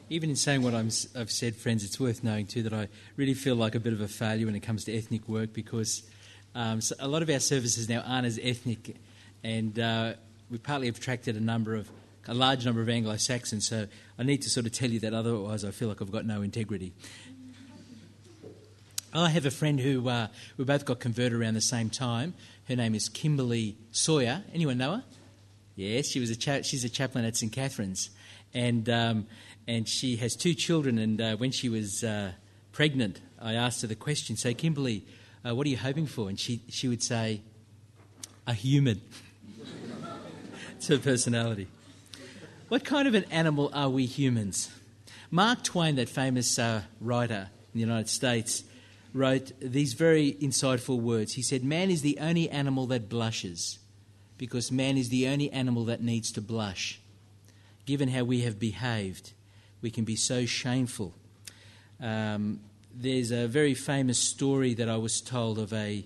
Even in saying what I've said, friends, it's worth knowing too that I really feel like a bit of a failure when it comes to ethnic work because so a lot of our services now aren't as ethnic, and we partly have attracted a large number of Anglo-Saxons, so I need to sort of tell you that, otherwise I feel like I've got no integrity. I have a friend who we both got converted around the same time. Her name is Kimberly Sawyer. Anyone know her? Yes, she's a chaplain at St Catherine's, and she has 2 children. And when she was pregnant, I asked her the question, "So Kimberly, what are you hoping for?" And she would say, "A human." It's her personality. What kind of an animal are we humans? Mark Twain, that famous writer in the United States, wrote these very insightful words. He said, "Man is the only animal that blushes, because man is the only animal that needs to blush. Given how we have behaved, we can be so shameful." There's a very famous story that I was told of a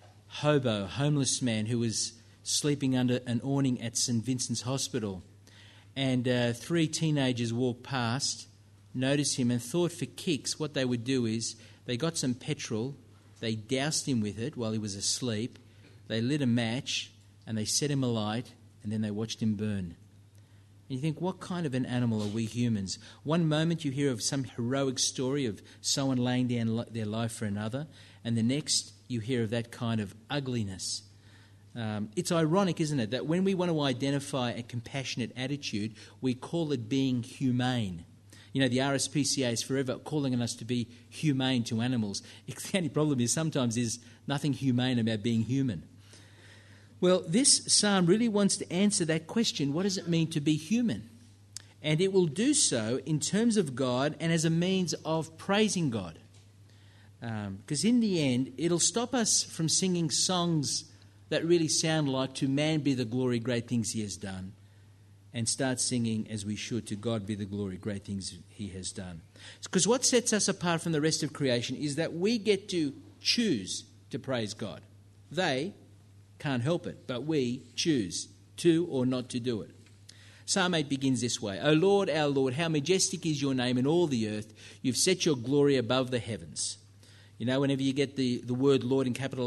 homeless man who was sleeping under an awning at St Vincent's Hospital. And 3 teenagers walked past, noticed him, and thought for kicks what they would do is they got some petrol, they doused him with it while he was asleep, they lit a match, and they set him alight, and then they watched him burn. And you think, what kind of an animal are we humans? One moment you hear of some heroic story of someone laying down their life for another, and the next you hear of that kind of ugliness. It's ironic, isn't it, that when we want to identify a compassionate attitude, we call it being humane. You know, the RSPCA is forever calling on us to be humane to animals. The only problem is sometimes there's nothing humane about being human. Well, this psalm really wants to answer that question, what does it mean to be human? And it will do so in terms of God and as a means of praising God. Because in the end, it'll stop us from singing songs that really sound like "To man be the glory, great things he has done," and start singing as we should, "To God be the glory, great things he has done." Because what sets us apart from the rest of creation is that we get to choose to praise God. They can't help it, but we choose to or not to do it. Psalm 8 begins this way: "O Lord, our Lord, how majestic is your name in all the earth. You've set your glory above the heavens." You know, whenever you get the word Lord in capital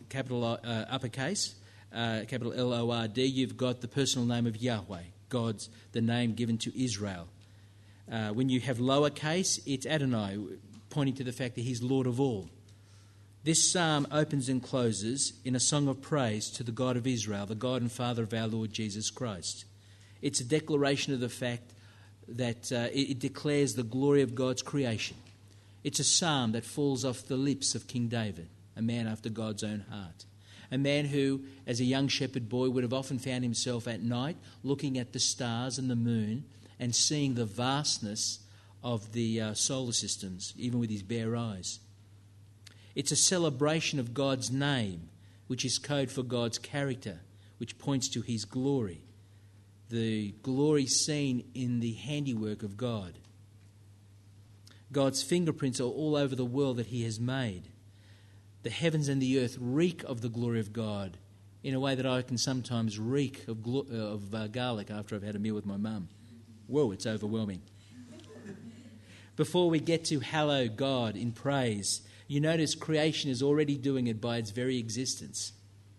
uppercase, capital L-O-R-D, you've got the personal name of Yahweh, the name given to Israel. When you have lowercase, it's Adonai, pointing to the fact that he's Lord of all. This psalm opens and closes in a song of praise to the God of Israel, the God and Father of our Lord Jesus Christ. It's a declaration of the fact that it declares the glory of God's creation. It's a psalm that falls off the lips of King David, a man after God's own heart. A man who, as a young shepherd boy, would have often found himself at night looking at the stars and the moon and seeing the vastness of the solar systems, even with his bare eyes. It's a celebration of God's name, which is code for God's character, which points to his glory. The glory seen in the handiwork of God. God's fingerprints are all over the world that he has made. The heavens and the earth reek of the glory of God in a way that I can sometimes reek of garlic after I've had a meal with my mum. Whoa, it's overwhelming. Before we get to hallow God in praise, you notice creation is already doing it by its very existence.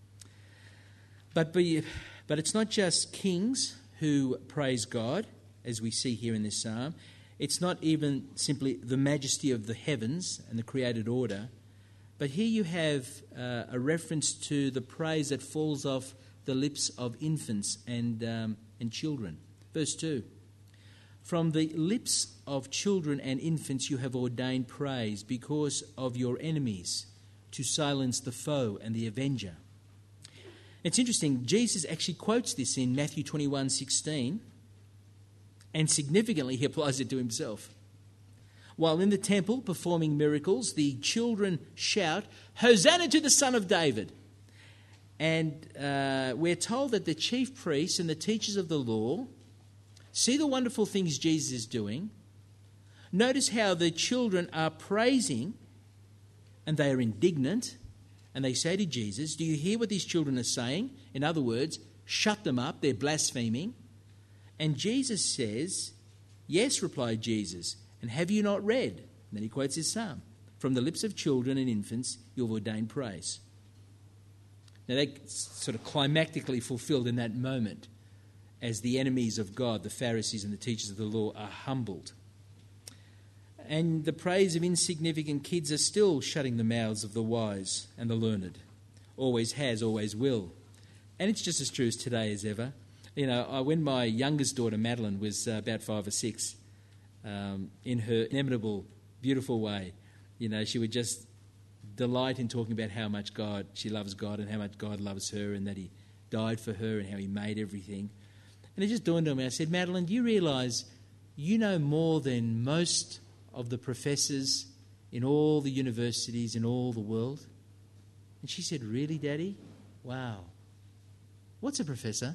But it's not just kings who praise God, as we see here in this psalm. It's not even simply the majesty of the heavens and the created order, but here you have a reference to the praise that falls off the lips of infants and children. Verse 2, "From the lips of children and infants you have ordained praise because of your enemies, to silence the foe and the avenger." It's interesting, Jesus actually quotes this in Matthew 21:16, and significantly he applies it to himself. While in the temple performing miracles, the children shout, "Hosanna to the Son of David." And we're told that the chief priests and the teachers of the law see the wonderful things Jesus is doing. Notice how the children are praising and they are indignant, and they say to Jesus, "Do you hear what these children are saying?" In other words, shut them up, they're blaspheming. And Jesus says, Yes, replied Jesus, and have you not read? And then he quotes his psalm. From the lips of children and infants you've ordained praise. Now that's sort of climactically fulfilled in that moment as the enemies of God, the Pharisees and the teachers of the law, are humbled. And the praise of insignificant kids are still shutting the mouths of the wise and the learned. Always has, always will. And it's just as true as today as ever. You know, when my youngest daughter, Madeline, was about 5 or 6, in her inimitable, beautiful way, you know, she would just delight in talking about how much she loves God and how much God loves her and that he died for her and how he made everything. And it just dawned on me. I said, Madeline, do you realise you know more than most of the professors in all the universities in all the world? And she said, really, Daddy? Wow. What's a professor?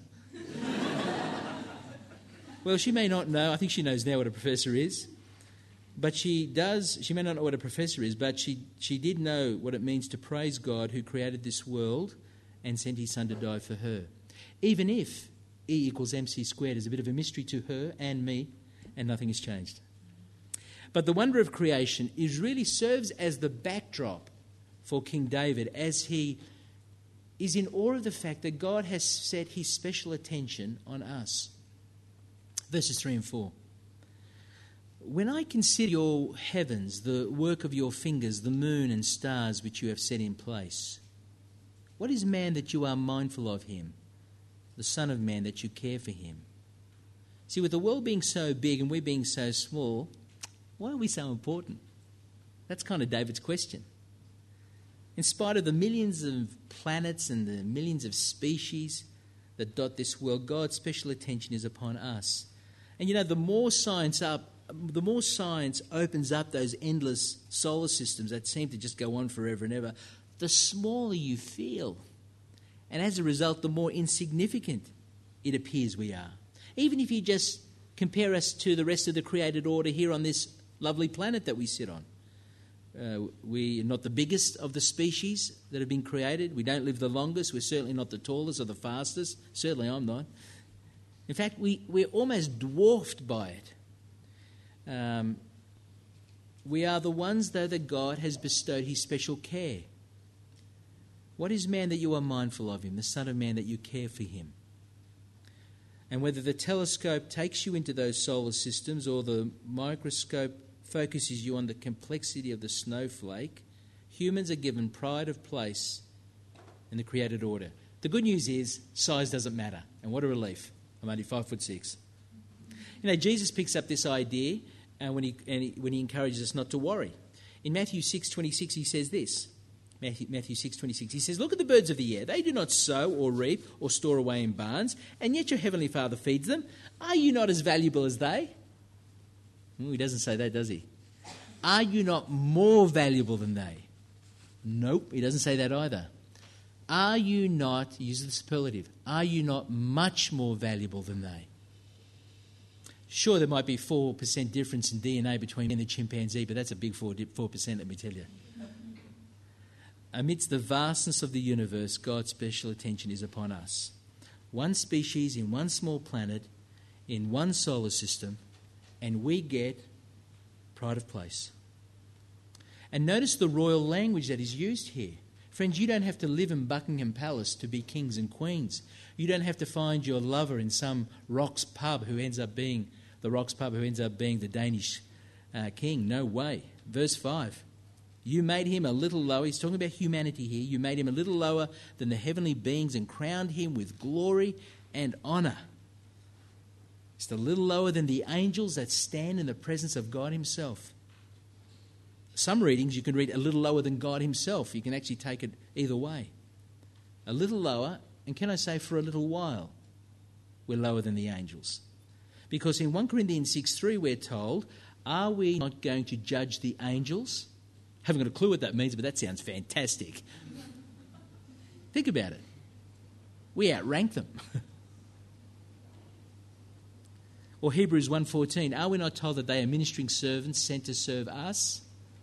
Well, she may not know. I think she knows now what a professor is. But she may not know what a professor is, but she did know what it means to praise God who created this world and sent his son to die for her. Even if E equals MC squared is a bit of a mystery to her and me, and nothing has changed. But the wonder of creation really serves as the backdrop for King David as he is in awe of the fact that God has set his special attention on us. Verses 3 and 4. When I consider your heavens, the work of your fingers, the moon and stars which you have set in place, what is man that you are mindful of him, the Son of Man that you care for him? See, with the world being so big and we being so small, why are we so important? That's kind of David's question. In spite of the millions of planets and the millions of species that dot this world, God's special attention is upon us. And you know, the more science opens up those endless solar systems that seem to just go on forever and ever, the smaller you feel. And as a result, the more insignificant it appears we are. Even if you just compare us to the rest of the created order here on this lovely planet that we sit on. We are not the biggest of the species that have been created. We don't live the longest. We're certainly not the tallest or the fastest. Certainly I'm not. In fact, we're almost dwarfed by it. We are the ones, though, that God has bestowed his special care. What is man that you are mindful of him, the Son of Man that you care for him? And whether the telescope takes you into those solar systems or the microscope focuses you on the complexity of the snowflake, humans are given pride of place in the created order. The good news is size doesn't matter. And what a relief. I'm only 5'6". You know, Jesus picks up this idea when he encourages us not to worry. In Matthew 6:26, he says this. Matthew 6:26, he says, look at the birds of the air. They do not sow or reap or store away in barns, and yet your heavenly Father feeds them. Are you not as valuable as they? He doesn't say that, does he? Are you not more valuable than they? Nope, he doesn't say that either. Are you not, use the superlative, are you not much more valuable than they? Sure, there might be 4% difference in DNA between me and the chimpanzee, but that's a big 4%, let me tell you. Amidst the vastness of the universe, God's special attention is upon us. One species in one small planet, in one solar system, and we get pride of place. And notice the royal language that is used here. Friends, you don't have to live in Buckingham Palace to be kings and queens. You don't have to find your lover in some Rocks pub who ends up being the Danish king. No way. Verse 5. You made him a little lower. He's talking about humanity here. You made him a little lower than the heavenly beings and crowned him with glory and honour. Just a little lower than the angels that stand in the presence of God himself. Some readings you can read a little lower than God himself. You can actually take it either way. A little lower, and can I say for a little while, we're lower than the angels. Because in 1 Corinthians 6:3 we're told, are we not going to judge the angels? Haven't got a clue what that means, but that sounds fantastic. Think about it. We outrank them. Or Hebrews 1:14, are we not told that they are ministering servants sent to serve us?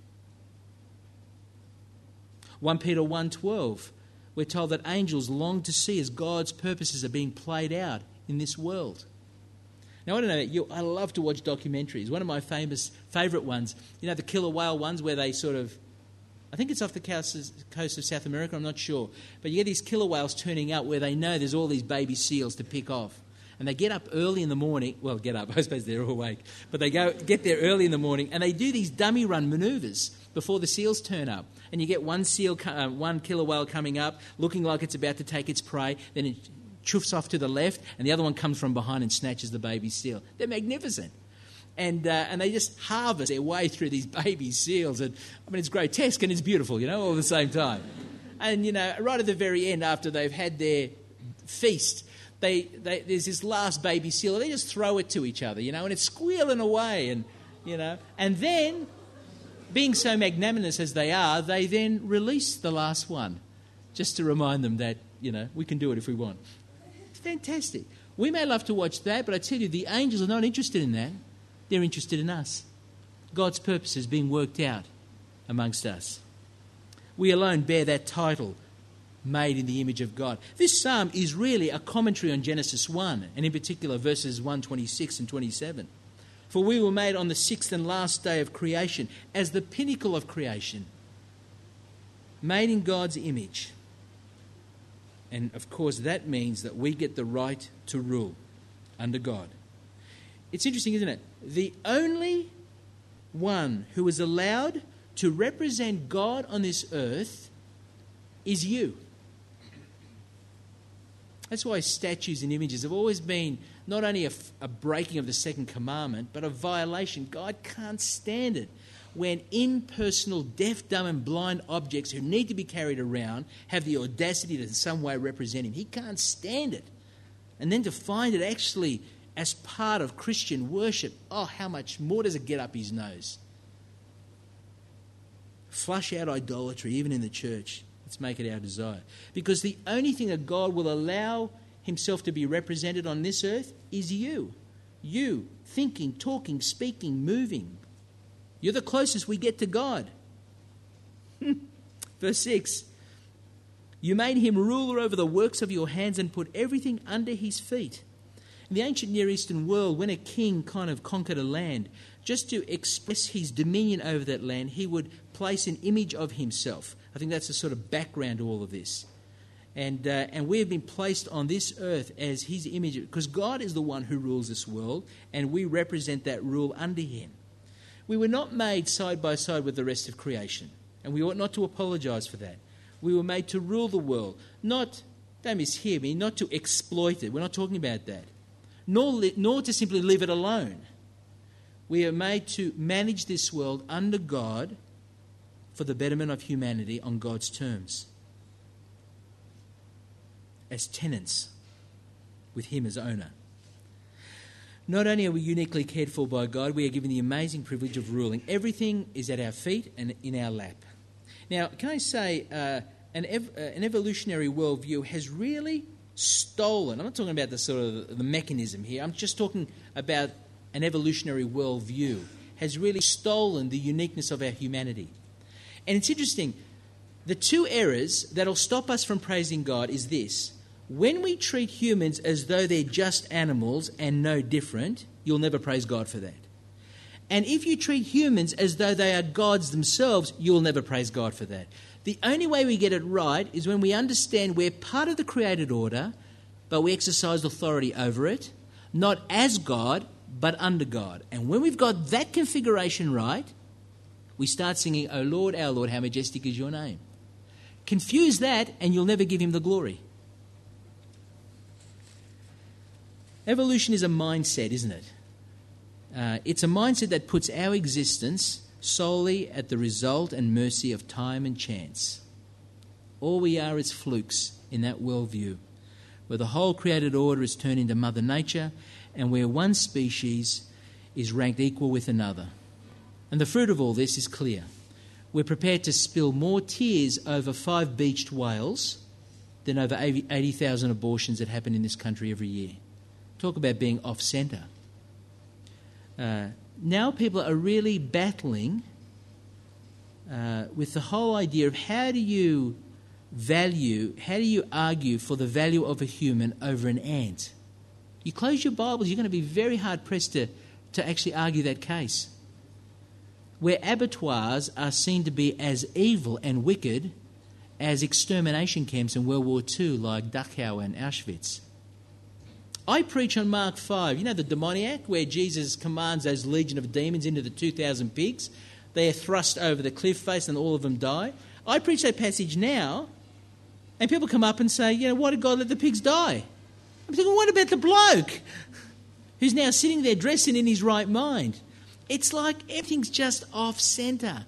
1 Peter 1:12, we're told that angels long to see as God's purposes are being played out in this world. Now, I don't know about you, I love to watch documentaries. One of my favourite ones, you know, the killer whale ones where they sort of, I think it's off the coast of South America, I'm not sure. But you get these killer whales turning up where they know there's all these baby seals to pick off. And they get up early in the morning. Well, get up, I suppose they're all awake. But they get there early in the morning and they do these dummy run manoeuvres before the seals turn up. And you get one killer whale coming up, looking like it's about to take its prey. Then it chuffs off to the left and the other one comes from behind and snatches the baby seal. They're magnificent. And they just harvest their way through these baby seals. And I mean, it's grotesque and it's beautiful, you know, all at the same time. And, you know, right at the very end, after they've had their feast, there's this last baby seal. They just throw it to each other, you know, and it's squealing away. And, you know, and then, being so magnanimous as they are, they then release the last one just to remind them that, you know, we can do it if we want. It's fantastic. We may love to watch that, but I tell you, the angels are not interested in that. They're interested in us. God's purposes being worked out amongst us. We alone bear that title, made in the image of God. This psalm is really a commentary on Genesis 1, and in particular verses 1, 26 and 27. For we were made on the sixth and last day of creation, as the pinnacle of creation, made in God's image. And of course that means that we get the right to rule under God. It's interesting, isn't it? The only one who is allowed to represent God on this earth is you. That's why statues and images have always been not only a breaking of the second commandment, but a violation. God can't stand it when impersonal, deaf, dumb and blind objects who need to be carried around have the audacity to in some way represent him. He can't stand it. And then to find it actually as part of Christian worship, oh, how much more does it get up his nose? Flush out idolatry, even in the church. Let's make it our desire. Because the only thing that God will allow himself to be represented on this earth is you. You, thinking, talking, speaking, moving. You're the closest we get to God. Verse 6. You made him ruler over the works of your hands and put everything under his feet. In the ancient Near Eastern world, when a king kind of conquered a land, just to express his dominion over that land, he would place an image of himself. I think that's the sort of background to all of this. And we have been placed on this earth as his image, because God is the one who rules this world, and we represent that rule under him. We were not made side by side with the rest of creation, and we ought not to apologise for that. We were made to rule the world, not, don't mishear me, not to exploit it. We're not talking about that. Nor to simply leave it alone. We are made to manage this world under God for the betterment of humanity on God's terms. As tenants with him as owner. Not only are we uniquely cared for by God, we are given the amazing privilege of ruling. Everything is at our feet and in our lap. Now, can I say, an evolutionary worldview has really stolen. I'm not talking about the mechanism here. I'm just talking about an evolutionary worldview has really stolen the uniqueness of our humanity. And it's interesting. The two errors that'll stop us from praising God is this. When we treat humans as though they're just animals and no different, you'll never praise God for that. And if you treat humans as though they are gods themselves, you'll never praise God for that. The only way we get it right is when we understand we're part of the created order, but we exercise authority over it, not as God, but under God. And when we've got that configuration right, we start singing, O Lord, our Lord, how majestic is your name. Confuse that and you'll never give him the glory. Evolution is a mindset, isn't it? It's a mindset that puts our existence solely at the result and mercy of time and chance. All we are is flukes in that worldview, where the whole created order is turned into Mother Nature and where one species is ranked equal with another. And the fruit of all this is clear. We're prepared to spill more tears over 5 beached whales than over 80,000 abortions that happen in this country every year. Talk about being off-centre. Now people are really battling with the whole idea of how do you argue for the value of a human over an ant? You close your Bibles, you're going to be very hard-pressed to actually argue that case. Where abattoirs are seen to be as evil and wicked as extermination camps in World War II like Dachau and Auschwitz. I preach on Mark 5, you know, the demoniac, where Jesus commands those legion of demons into the 2,000 pigs. They are thrust over the cliff face and all of them die. I preach that passage now, and people come up and say, you know, why did God let the pigs die? I'm thinking, what about the bloke who's now sitting there dressing in his right mind? It's like everything's just off centre.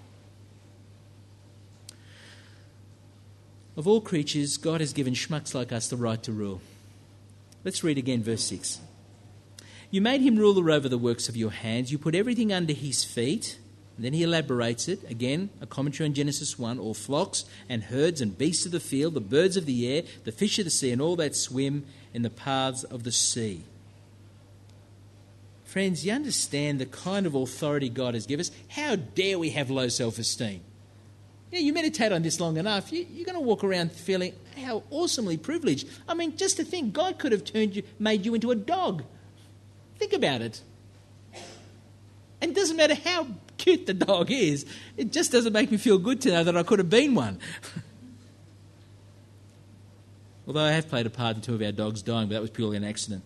Of all creatures, God has given schmucks like us the right to rule. Let's read again verse 6. You made him ruler over the works of your hands. You put everything under his feet. And then he elaborates it. Again, a commentary on Genesis 1. All flocks and herds and beasts of the field, the birds of the air, the fish of the sea, and all that swim in the paths of the sea. Friends, you understand the kind of authority God has given us. How dare we have low self-esteem? Yeah, you meditate on this long enough, you're going to walk around feeling how awesomely privileged. I mean, just to think, God could have made you into a dog. Think about it. And it doesn't matter how cute the dog is, it just doesn't make me feel good to know that I could have been one. Although I have played a part in two of our dogs dying, but that was purely an accident.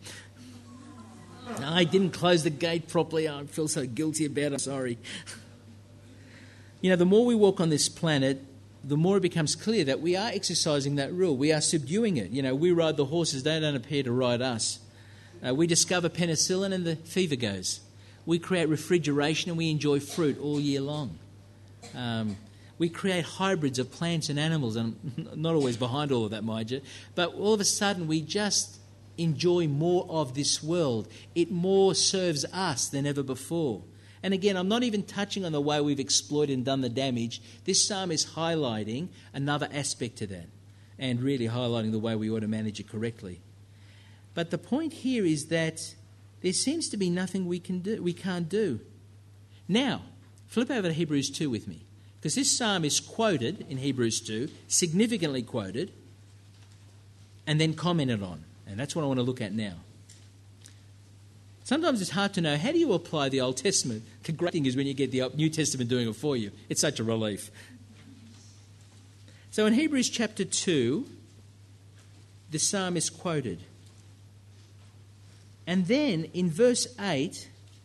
I didn't close the gate properly. I feel so guilty about it. I'm sorry. You know, the more we walk on this planet, the more it becomes clear that we are exercising that rule. We are subduing it. You know, we ride the horses, they don't appear to ride us. We discover penicillin and the fever goes. We create refrigeration and we enjoy fruit all year long. We create hybrids of plants and animals, and I'm not always behind all of that, mind you. But all of a sudden we just enjoy more of this world. It more serves us than ever before. And again, I'm not even touching on the way we've exploited and done the damage. This psalm is highlighting another aspect to that and really highlighting the way we ought to manage it correctly. But the point here is that there seems to be nothing we can't do. Now, flip over to Hebrews 2 with me, because this psalm is quoted in Hebrews 2, significantly quoted, and then commented on. And that's what I want to look at now. Sometimes it's hard to know, how do you apply the Old Testament? The great thing is when you get the New Testament doing it for you. It's such a relief. So in Hebrews chapter 2, the psalm is quoted. And then in verse 8,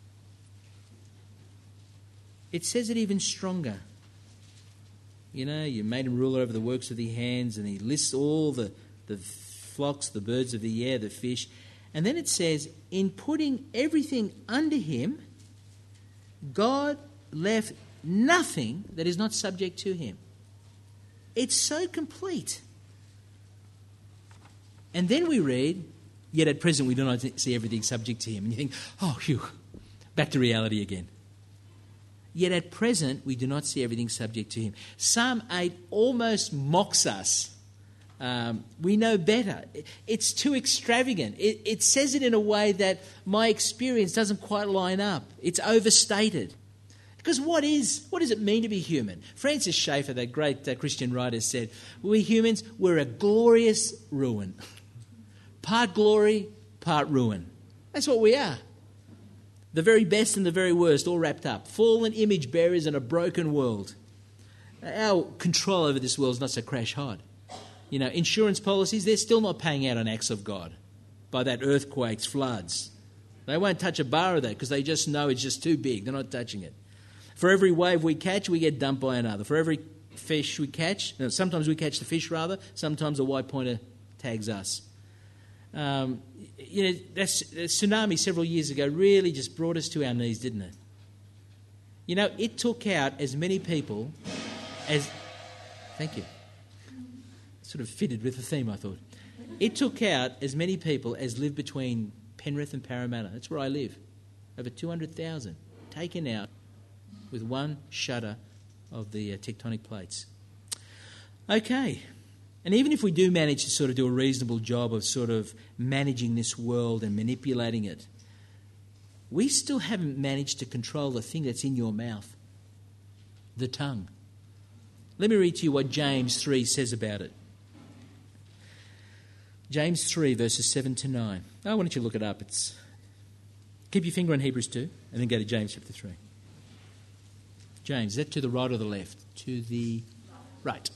it says it even stronger. You know, you made him ruler over the works of the hands, and he lists all the flocks, the birds of the air, the fish. And then it says, in putting everything under him, God left nothing that is not subject to him. It's so complete. And then we read, yet at present we do not see everything subject to him. And you think, oh, phew, back to reality again. Yet at present we do not see everything subject to him. Psalm 8 almost mocks us. We know better. It's too extravagant. It says it in a way that my experience doesn't quite line up. It's overstated. Because what does it mean to be human? Francis Schaeffer, that great Christian writer, said, we humans, we're a glorious ruin. Part glory, part ruin. That's what we are. The very best and the very worst all wrapped up. Fallen image bearers in a broken world. Our control over this world is not so crash hard. You know, insurance policies, they're still not paying out on acts of God by that earthquakes, floods. They won't touch a bar of that because they just know it's just too big. They're not touching it. For every wave we catch, we get dumped by another. For every fish we catch, sometimes we catch the fish rather, sometimes a white pointer tags us. You know, that tsunami several years ago really just brought us to our knees, didn't it? You know, it took out as many people as... Thank you. Sort of fitted with the theme, I thought. It took out as many people as live between Penrith and Parramatta. That's where I live. Over 200,000 taken out with one shudder of the tectonic plates. Okay. And even if we do manage to sort of do a reasonable job of sort of managing this world and manipulating it, we still haven't managed to control the thing that's in your mouth, the tongue. Let me read to you what James 3 says about it. James 3, verses 7 to 9. Oh, why don't you look it up? Keep your finger on Hebrews 2 and then go to James chapter 3. James, is that to the right or the left? To the right.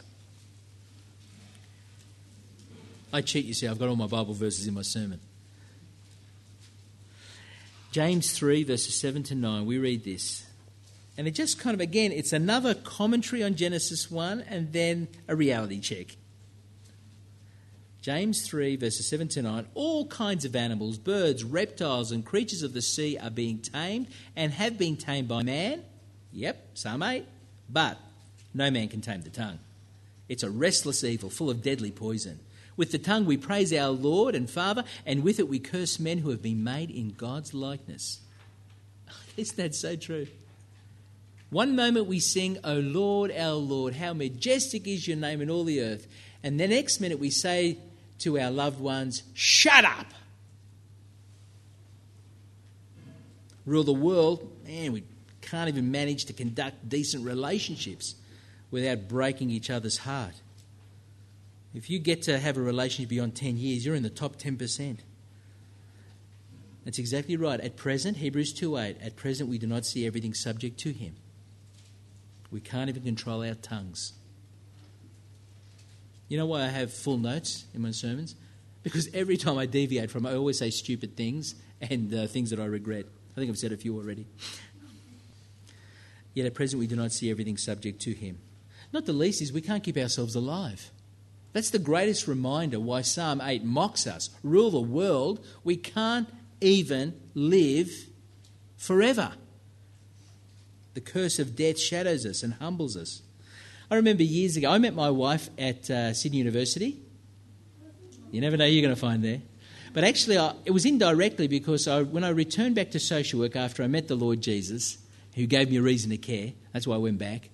I cheat, you see. I've got all my Bible verses in my sermon. James 3, verses 7 to 9, we read this. And it just kind of, again, it's another commentary on Genesis 1 and then a reality check. James 3, verses 7 to 9, all kinds of animals, birds, reptiles and creatures of the sea are being tamed and have been tamed by man. Yep, some 8. But no man can tame the tongue. It's a restless evil full of deadly poison. With the tongue we praise our Lord and Father, and with it we curse men who have been made in God's likeness. Isn't that so true? One moment we sing, O Lord, our Lord, how majestic is your name in all the earth. And the next minute we say to our loved ones, shut up. Rule the world, man, we can't even manage to conduct decent relationships without breaking each other's heart. If you get to have a relationship beyond 10 years, you're in the top 10%. That's exactly right. At present, Hebrews 2:8, at present we do not see everything subject to him. We can't even control our tongues. You know why I have full notes in my sermons? Because every time I deviate from it, I always say stupid things and things that I regret. I think I've said a few already. Yet at present we do not see everything subject to him. Not the least is we can't keep ourselves alive. That's the greatest reminder why Psalm 8 mocks us. Rule the world. We can't even live forever. The curse of death shadows us and humbles us. I remember years ago, I met my wife at Sydney University. You never know who you're going to find there. But actually, it was indirectly because when I returned back to social work after I met the Lord Jesus, who gave me a reason to care, that's why I went back,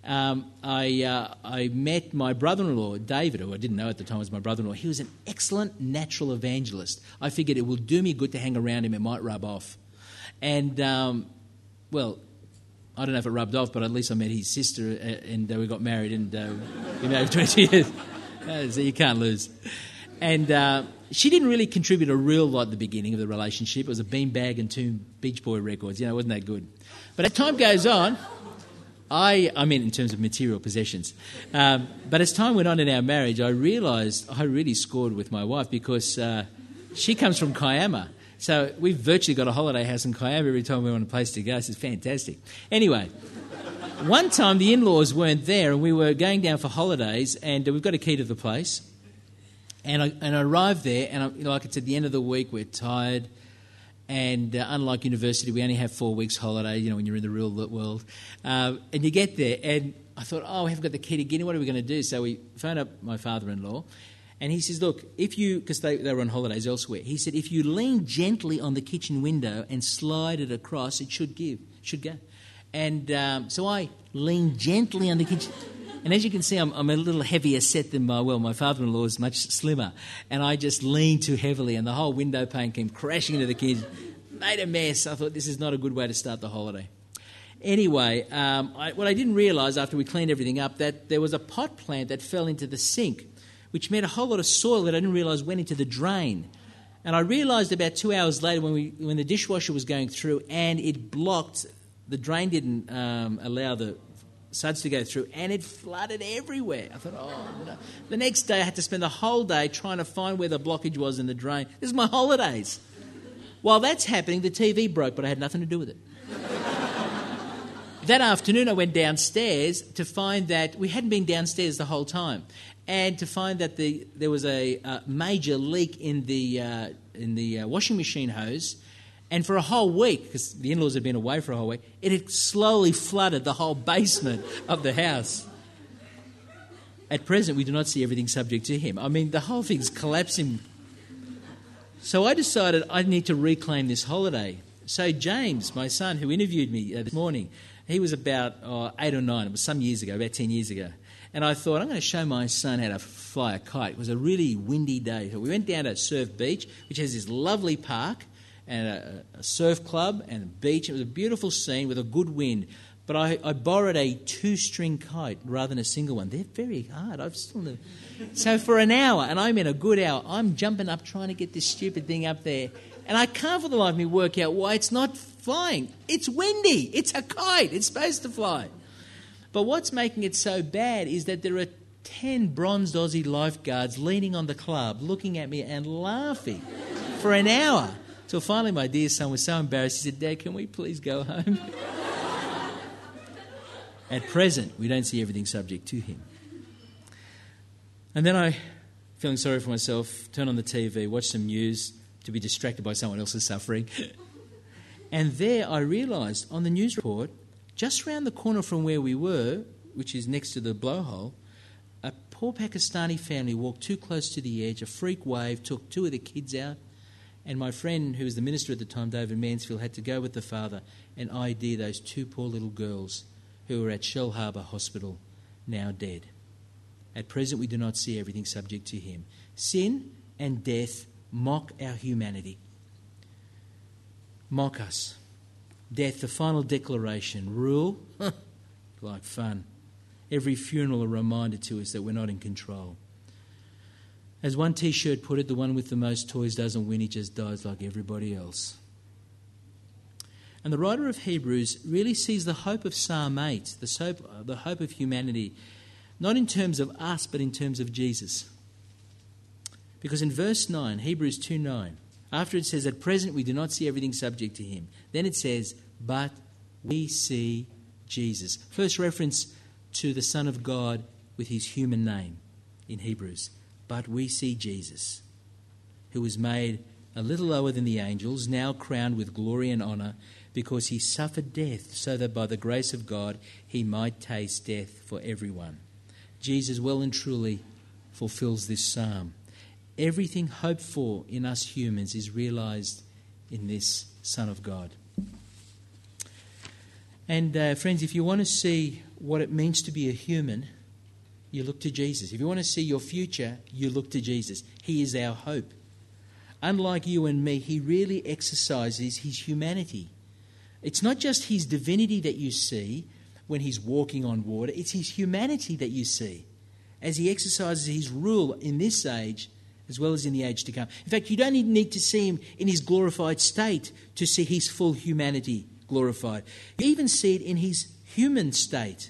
I met my brother-in-law, David, who I didn't know at the time was my brother-in-law. He was an excellent natural evangelist. I figured it will do me good to hang around him. It might rub off. And, well, I don't know if it rubbed off, but at least I met his sister and we got married and been married for 20 years. So you can't lose. And she didn't really contribute a real lot at the beginning of the relationship. It was a beanbag and 2 Beach Boy records. You know, it wasn't that good. But as time goes on, I mean in terms of material possessions. But as time went on in our marriage, I realised I really scored with my wife because she comes from Kiama. So we've virtually got a holiday house in Kiama every time we want a place to go. This is fantastic. Anyway, one time the in-laws weren't there and we were going down for holidays and we've got a key to the place. And I arrived there and like it's at the end of the week, we're tired. And unlike university, we only have 4 weeks holiday, you know, when you're in the real world. And you get there and I thought, we haven't got the key to get in. What are we going to do? So we phoned up my father-in-law. And he says, look, if you, because they were on holidays elsewhere, he said, if you lean gently on the kitchen window and slide it across, it should go. And so I leaned gently on the kitchen. And as you can see, I'm a little heavier set than my father-in-law is much slimmer. And I just leaned too heavily and the whole window pane came crashing into the kitchen. Made a mess. I thought this is not a good way to start the holiday. Anyway, what I didn't realise after we cleaned everything up, that there was a pot plant that fell into the sink, which meant a whole lot of soil that I didn't realise went into the drain. And I realised about 2 hours later when the dishwasher was going through and it blocked, the drain didn't allow the suds to go through and it flooded everywhere. I thought, no. The next day I had to spend the whole day trying to find where the blockage was in the drain. This is my holidays. While that's happening, the TV broke, but I had nothing to do with it. That afternoon I went downstairs to find that we hadn't been downstairs the whole time. And to find that there was a major leak in the washing machine hose, and for a whole week, because the in-laws had been away for a whole week, it had slowly flooded the whole basement of the house. At present, we do not see everything subject to him. I mean, the whole thing's collapsing. So I decided I need to reclaim this holiday. So James, my son, who interviewed me this morning, he was about 8 or 9. It was some years ago, about 10 years ago. And I thought, I'm going to show my son how to fly a kite. It was a really windy day. So we went down to Surf Beach, which has this lovely park and a surf club and a beach. It was a beautiful scene with a good wind. But I borrowed a 2-string kite rather than a single one. They're very hard. I've still never... So for an hour, and I mean a good hour, I'm jumping up trying to get this stupid thing up there. And I can't for the life of me work out why it's not flying. It's windy. It's a kite. It's supposed to fly. But what's making it so bad is that there are 10 bronzed Aussie lifeguards leaning on the club, looking at me and laughing for an hour. Till finally my dear son was so embarrassed, he said, "Dad, can we please go home?" At present, we don't see everything subject to him. And then I, feeling sorry for myself, turn on the TV, watch some news to be distracted by someone else's suffering. And there I realised on the news report, just round the corner from where we were, which is next to the blowhole, a poor Pakistani family walked too close to the edge. A freak wave took 2 of the kids out. And my friend, who was the minister at the time, David Mansfield, had to go with the father and ID those 2 poor little girls who were at Shell Harbour Hospital, now dead. At present, we do not see everything subject to him. Sin and death mock our humanity. Mock us. Death, the final declaration. Rule, like fun. Every funeral a reminder to us that we're not in control. As one T-shirt put it, the one with the most toys doesn't win, he just dies like everybody else. And the writer of Hebrews really sees the hope of Psalm 8, the hope of humanity, not in terms of us, but in terms of Jesus. Because in verse 9, Hebrews 2:9, after it says, "At present we do not see everything subject to him," then it says, "But we see Jesus." First reference to the Son of God with his human name in Hebrews. But we see Jesus, who was made a little lower than the angels, now crowned with glory and honour, because he suffered death, so that by the grace of God he might taste death for everyone. Jesus well and truly fulfills this psalm. Everything hoped for in us humans is realised in this Son of God. And friends, if you want to see what it means to be a human, you look to Jesus. If you want to see your future, you look to Jesus. He is our hope. Unlike you and me, he really exercises his humanity. It's not just his divinity that you see when he's walking on water, it's his humanity that you see as he exercises his rule in this age as well as in the age to come. In fact, you don't even need to see him in his glorified state to see his full humanity glorified. You even see it in his human state,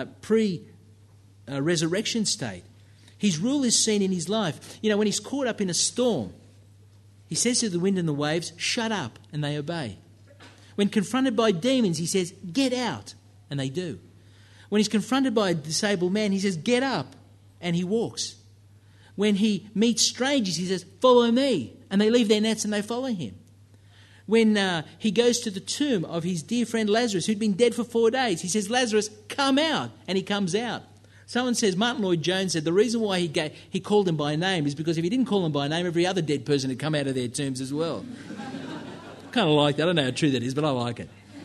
pre-resurrection state. His rule is seen in his life. You know, when he's caught up in a storm, he says to the wind and the waves, "Shut up," and they obey. When confronted by demons, he says, "Get out," and they do. When he's confronted by a disabled man, he says, "Get up," and he walks. When he meets strangers, he says, "Follow me," and they leave their nets and they follow him. When he goes to the tomb of his dear friend Lazarus, who'd been dead for 4 days, he says, "Lazarus, come out," and he comes out. Someone says, Martin Lloyd-Jones said the reason why he called him by name is because if he didn't call him by name, every other dead person had come out of their tombs as well. Kind of like that. I don't know how true that is, but I like it.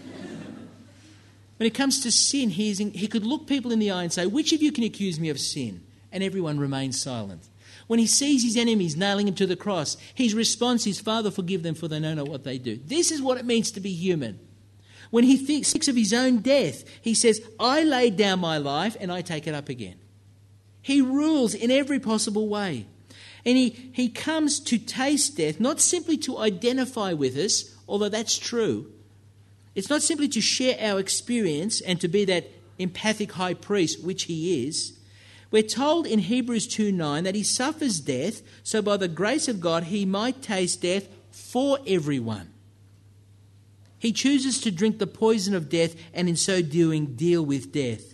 When it comes to sin, he could look people in the eye and say, "Which of you can accuse me of sin?" And everyone remains silent. When he sees his enemies nailing him to the cross, his response is, "Father, forgive them, for they know not what they do." This is what it means to be human. When he thinks of his own death, he says, "I laid down my life and I take it up again." He rules in every possible way. And he comes to taste death, not simply to identify with us, although that's true. It's not simply to share our experience and to be that empathic high priest, which he is. We're told in Hebrews 2:9 that he suffers death, so by the grace of God he might taste death for everyone. He chooses to drink the poison of death and in so doing deal with death.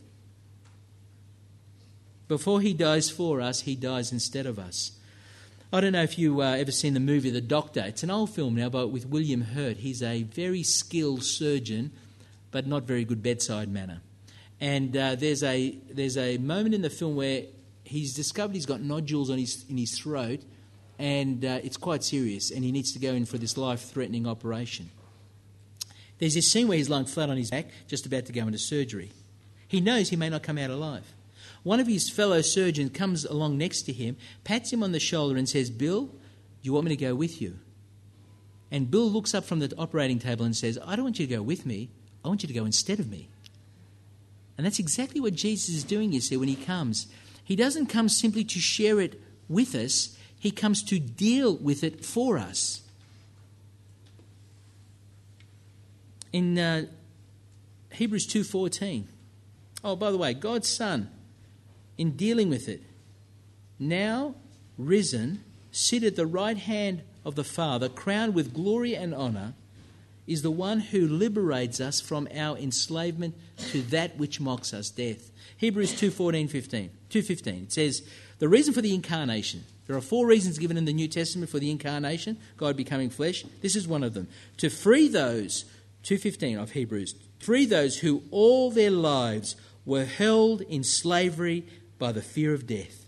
Before he dies for us, he dies instead of us. I don't know if you ever seen the movie The Doctor. It's an old film now, but with William Hurt. He's a very skilled surgeon, but not very good bedside manner. And there's a moment in the film where he's discovered he's got nodules in his throat, and it's quite serious, and he needs to go in for this life-threatening operation. There's this scene where he's lying flat on his back, just about to go into surgery. He knows he may not come out alive. One of his fellow surgeons comes along next to him, pats him on the shoulder and says, "Bill, do you want me to go with you?" And Bill looks up from the operating table and says, "I don't want you to go with me. I want you to go instead of me." And that's exactly what Jesus is doing, you see, when he comes. He doesn't come simply to share it with us. He comes to deal with it for us. In Hebrews 2:14, oh, by the way, God's Son, in dealing with it, now risen, sit at the right hand of the Father, crowned with glory and honour, is the one who liberates us from our enslavement to that which mocks us, death. Hebrews 2:15. It says, the reason for the incarnation. There are 4 reasons given in the New Testament for the incarnation, God becoming flesh. This is one of them. To free those, 2:15 of Hebrews, free those who all their lives were held in slavery by the fear of death.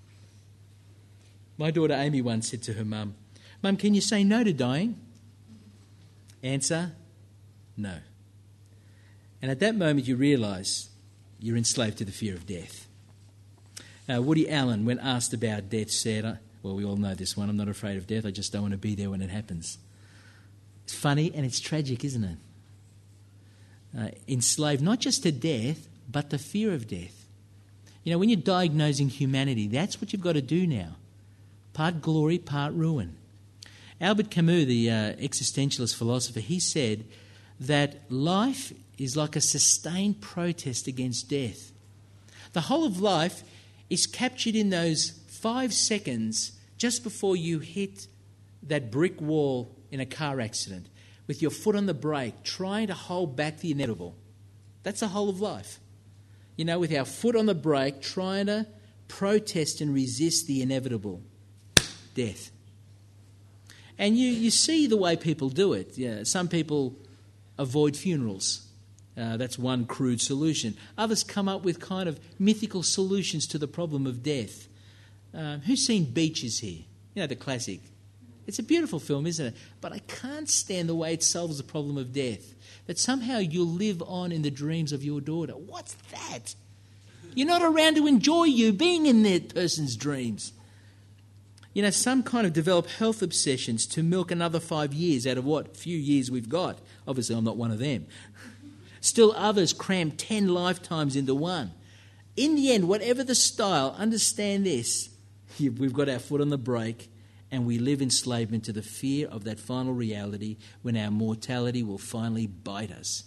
My daughter Amy once said to her mum, "Mum, can you say no to dying?" Answer, no. And at that moment you realise you're enslaved to the fear of death. Woody Allen, when asked about death, said, well, we all know this one, I'm not afraid of death, I just don't want to be there when it happens. It's funny and it's tragic, isn't it? Enslaved not just to death, but the fear of death. You know, when you're diagnosing humanity, that's what you've got to do now. Part glory, part ruin. Albert Camus, the existentialist philosopher, he said that life is like a sustained protest against death. The whole of life is captured in those 5 seconds just before you hit that brick wall in a car accident, with your foot on the brake, trying to hold back the inevitable. That's the whole of life. You know, with our foot on the brake, trying to protest and resist the inevitable. Death. And you see the way people do it. Yeah, some people avoid funerals. That's one crude solution. Others come up with kind of mythical solutions to the problem of death. Who's seen Beaches here? You know, the classic. It's a beautiful film, isn't it? But I can't stand the way it solves the problem of death. That somehow you'll live on in the dreams of your daughter. What's that? You're not around to enjoy you being in that person's dreams. You know, some kind of develop health obsessions to milk another 5 years out of what few years we've got. Obviously, I'm not one of them. Still others cram 10 lifetimes into one. In the end, whatever the style, understand this. We've got our foot on the brake and we live enslavement to the fear of that final reality when our mortality will finally bite us.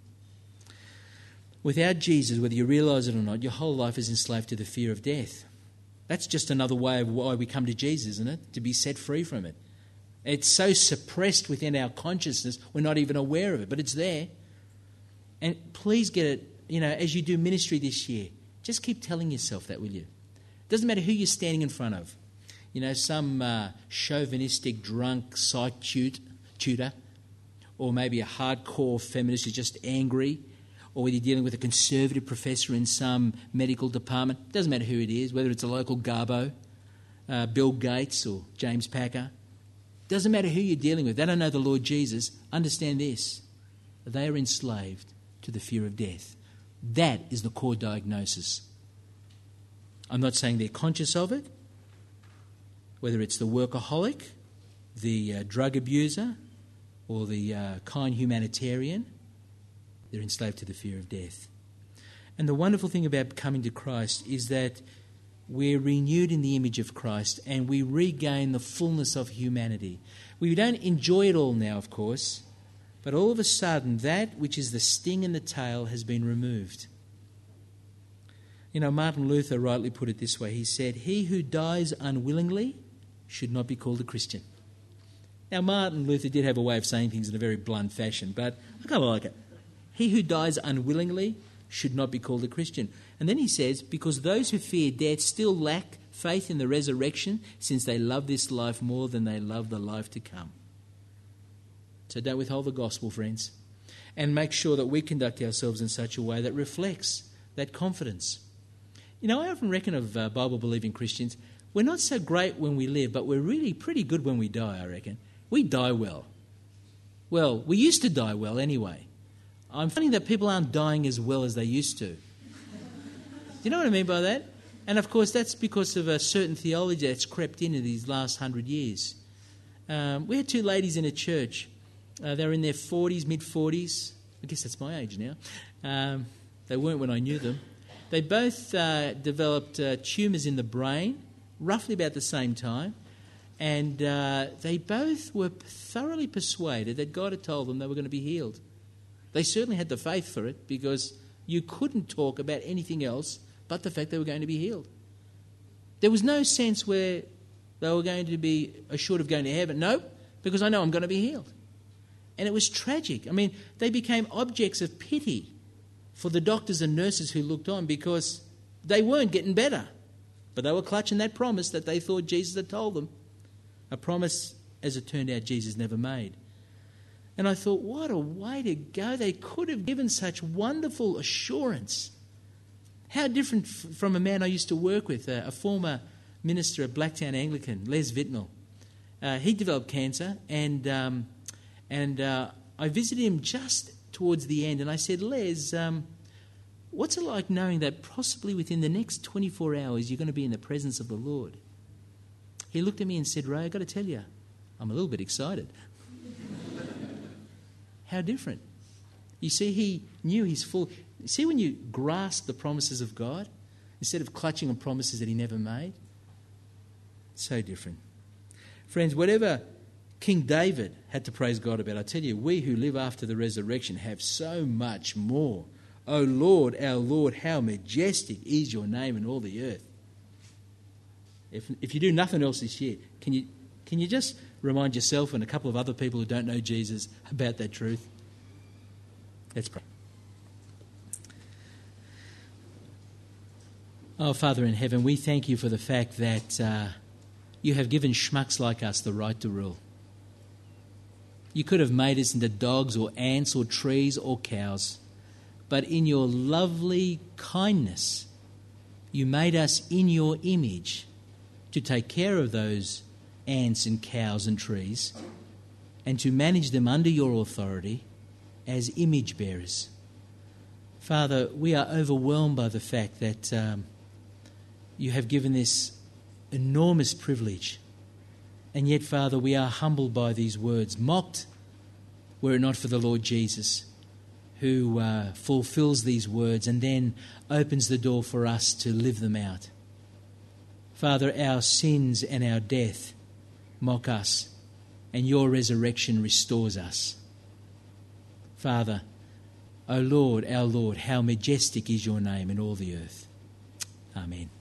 Without Jesus, whether you realise it or not, your whole life is enslaved to the fear of death. That's just another way of why we come to Jesus, isn't it? To be set free from it. It's so suppressed within our consciousness, we're not even aware of it, but it's there. And please get it, you know, as you do ministry this year, just keep telling yourself that, will you? It doesn't matter who you're standing in front of. You know, some chauvinistic, drunk psych tutor, or maybe a hardcore feminist who's just angry, or whether you're dealing with a conservative professor in some medical department. It doesn't matter who it is, whether it's a local Garbo, Bill Gates or James Packer. It doesn't matter who you're dealing with. They don't know the Lord Jesus. Understand this. They are enslaved to the fear of death. That is the core diagnosis. I'm not saying they're conscious of it, whether it's the workaholic, the drug abuser, or the kind humanitarian. They're enslaved to the fear of death. And the wonderful thing about coming to Christ is that we're renewed in the image of Christ and we regain the fullness of humanity. We don't enjoy it all now, of course, but all of a sudden that which is the sting in the tail has been removed. You know, Martin Luther rightly put it this way. He said, "He who dies unwillingly should not be called a Christian." Now, Martin Luther did have a way of saying things in a very blunt fashion, but I kind of like it. He who dies unwillingly should not be called a Christian. And then he says, because those who fear death still lack faith in the resurrection, since they love this life more than they love the life to come. So don't withhold the gospel, friends, and make sure that we conduct ourselves in such a way that reflects that confidence. You know, I often reckon of Bible-believing Christians, we're not so great when we live, but we're really pretty good when we die, I reckon. We die well. Well, we used to die well anyway. I'm finding that people aren't dying as well as they used to. Do you know what I mean by that? And of course, that's because of a certain theology that's crept in these last 100 years. We had 2 ladies in a church. They were in their 40s, mid-40s. I guess that's my age now. They weren't when I knew them. They both developed tumours in the brain, roughly about the same time, and they both were thoroughly persuaded that God had told them they were going to be healed. They certainly had the faith for it, because you couldn't talk about anything else but the fact they were going to be healed. There was no sense where they were going to be assured of going to heaven. No, because I know I'm going to be healed. And it was tragic. I mean, they became objects of pity for the doctors and nurses who looked on, because they weren't getting better. But they were clutching that promise that they thought Jesus had told them. A promise, as it turned out, Jesus never made. And I thought, what a way to go. They could have given such wonderful assurance. How different from a man I used to work with, a former minister at Blacktown Anglican, Les Vitnell. He developed cancer, and I visited him just towards the end, and I said, Les, what's it like knowing that possibly within the next 24 hours you're going to be in the presence of the Lord? He looked at me and said, Ray, I've got to tell you, I'm a little bit excited. How different. You see, he knew he's full. See, when you grasp the promises of God, instead of clutching on promises that he never made, so different. Friends, whatever King David had to praise God about, I tell you, we who live after the resurrection have so much more. O Lord, our Lord, how majestic is your name in all the earth. If you do nothing else this year, can you just remind yourself and a couple of other people who don't know Jesus about that truth? Let's pray. Oh, Father in heaven, we thank you for the fact that you have given schmucks like us the right to rule. You could have made us into dogs or ants or trees or cows, but in your lovely kindness, you made us in your image to take care of those ants and cows and trees, and to manage them under your authority as image bearers. Father, we are overwhelmed by the fact that you have given this enormous privilege, and yet, Father, we are humbled by these words, mocked were it not for the Lord Jesus, who fulfills these words and then opens the door for us to live them out. Father, our sins and our death mock us, and your resurrection restores us. Father, O Lord, our Lord, how majestic is your name in all the earth. Amen.